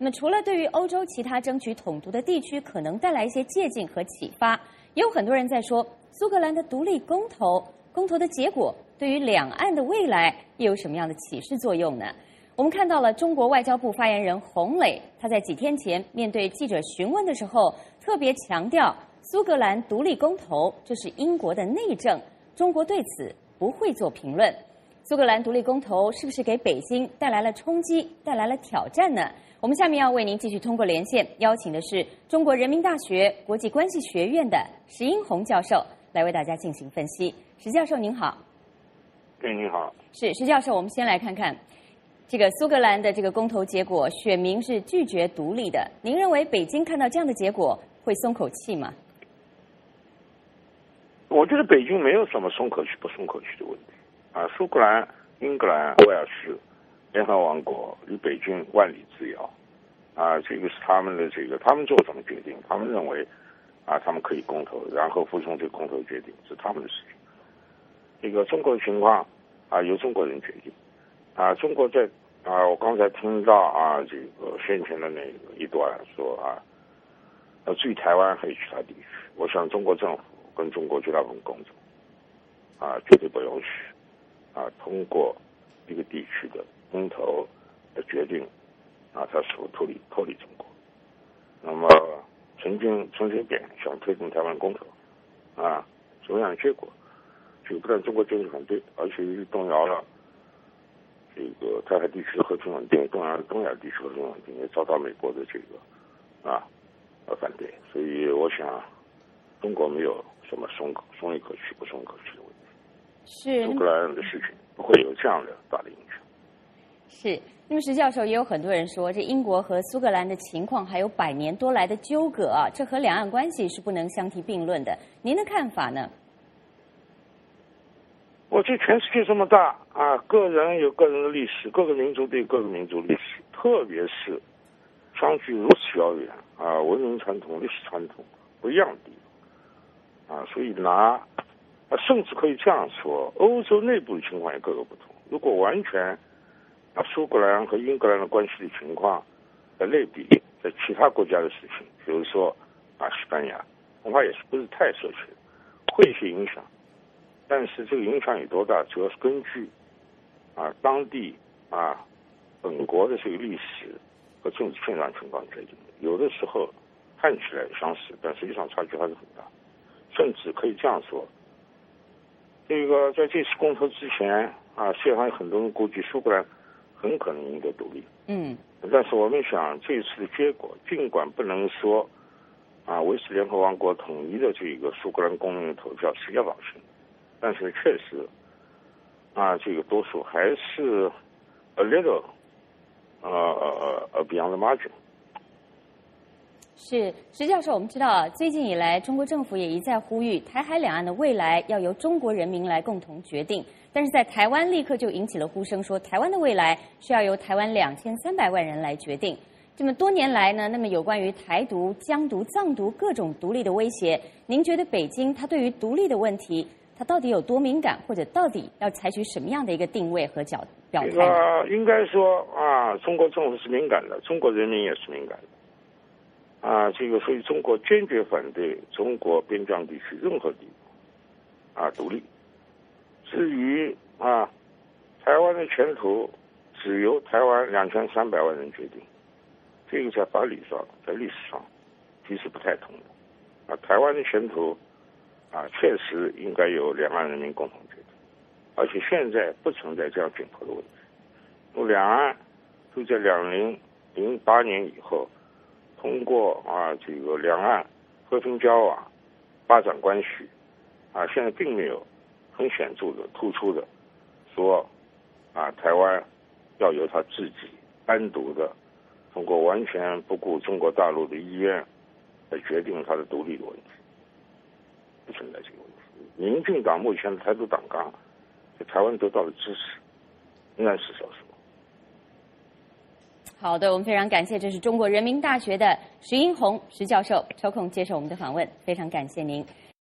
那么除了对于欧洲其他争取统独的地区可能带来一些借鉴和启发，也有很多人在说，苏格兰的独立公投的结果对于两岸的未来又有什么样的启示作用呢？我们看到了中国外交部发言人洪磊，他在几天前面对记者询问的时候，特别强调苏格兰独立公投这是英国的内政，中国对此不会做评论。苏格兰独立公投是不是给北京带来了冲击，带来了挑战呢？我们下面要为您继续通过连线邀请的是中国人民大学国际关系学院的石英红教授来为大家进行分析。石教授您好。 对，您好。 是石教授，我们先来看看这个苏格兰的这个公投结果，选民是拒绝独立的。您认为北京看到这样的结果会松口气吗？ 我觉得北京没有什么松口气不松口气的问题啊。苏格兰、英格兰、威尔士联合王国离北京万里之遥啊，这个是他们的他们做什么决定，他们认为啊，他们可以公投，然后服从这个公投决定是他们的事情。这个中国的情况啊，由中国人决定啊。中国在啊，我刚才听到啊，这个先前的那个一段说啊，至于台湾还有其他地区，我想中国政府跟中国绝大部分公众啊，绝对不容许啊，通过一个地区的公投的决定啊，它是否脱离中国。那么陈水扁想推动台湾公投啊，什么样的结果？这个不但中国坚决反对，而且动摇了这个台海地区的和平稳定，动摇了东亚地区和平稳定，也遭到美国的反对。所以我想，中国没有什么松一口气不松一口气的问题。 是。苏格兰的事情不会有这样的大的影响。 是。那么石教授，也有很多人说，这英国和苏格兰的情况还有100年多来的纠葛啊，这和两岸关系是不能相提并论的。您的看法呢？ 我这全世界这么大啊，个人有个人的历史，各个民族都有各个民族历史，特别是相距如此遥远啊，文明传统、历史传统不一样的地方啊，所以甚至可以这样说，欧洲内部的情况也各个不同。如果完全把苏格兰和英格兰的关系的情况的类比在其他国家的事情，比如说啊西班牙，恐怕也是不是太奢侈，会有些影响。但是这个影响有多大，主要是根据啊当地啊本国的这个历史和政治现状情况决定的。有的时候看起来相似，但实际上差距还是很大。甚至可以这样说，这个在这次公投之前啊，世界上有很多人估计苏格兰很可能赢得独立。但是我们想，这次的结果尽管不能说啊维持联合王国统一的这个苏格兰公民的投票是压倒性的。但是确实，啊，这个多数还是 a little beyond the margin。 是石教授，我们知道最近以来，中国政府也一再呼吁台海两岸的未来要由中国人民来共同决定。但是在台湾立刻就引起了呼声，说台湾的未来是要由台湾2300万人来决定。这么多年来呢，那么有关于台独、疆独、藏独各种独立的威胁，您觉得北京它对于独立的问题，它到底有多敏感，或者到底要采取什么样的一个定位和表态？ 应该说啊，中国政府是敏感的，中国人民也是敏感的。啊，所以中国坚决反对中国边疆地区任何地方啊独立。至于啊台湾的前途，只由台湾2300万人决定，这个在法理上、在历史上其实不太通的。啊，台湾的前途啊，确实应该由两岸人民共同决定，而且现在不存在这样紧迫的问题。因为两岸都在2008年以后，通过啊这个两岸和平交往、发展关系，啊，现在并没有很显著的、突出的说啊台湾要由他自己单独的，通过完全不顾中国大陆的意愿来决定他的独立的问题。不存在这个问题。民进党目前的台独党纲在台湾得到的支持仍然是少数。 好的，我们非常感谢，这是中国人民大学的石英红石教授抽空接受我们的访问，非常感谢您。